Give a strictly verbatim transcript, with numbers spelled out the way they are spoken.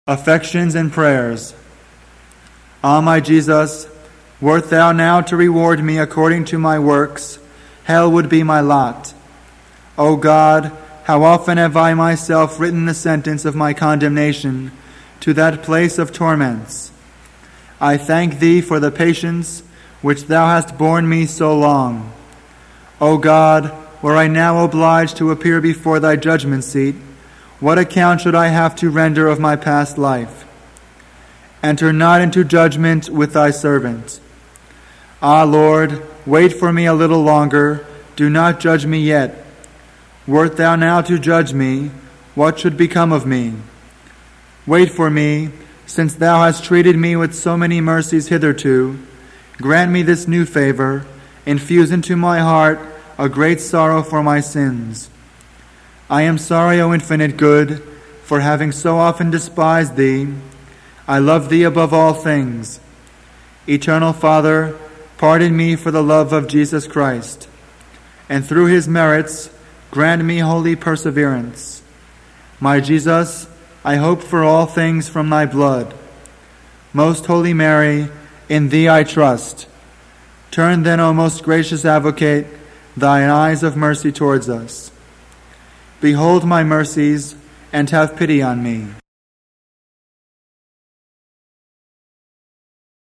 Affections and prayers. Ah, my Jesus, wert thou now to reward me according to my works, hell would be my lot. O God, how often have I myself written the sentence of my condemnation to that place of torments. I thank thee for the patience which thou hast borne me so long. O God, were I now obliged to appear before thy judgment seat, what account should I have to render of my past life? Enter not into judgment with thy servant. Ah, Lord, wait for me a little longer. Do not judge me yet. Wert thou now to judge me, what should become of me? Wait for me, since thou hast treated me with so many mercies hitherto. Grant me this new favor. Infuse into my heart a great sorrow for my sins. I am sorry, O infinite good, for having so often despised thee. I love thee above all things. Eternal Father, pardon me for the love of Jesus Christ, and through his merits grant me holy perseverance. My Jesus, I hope for all things from thy blood. Most Holy Mary, in thee I trust. Turn then, O most gracious Advocate, thine eyes of mercy towards us. Behold my mercies, and have pity on me.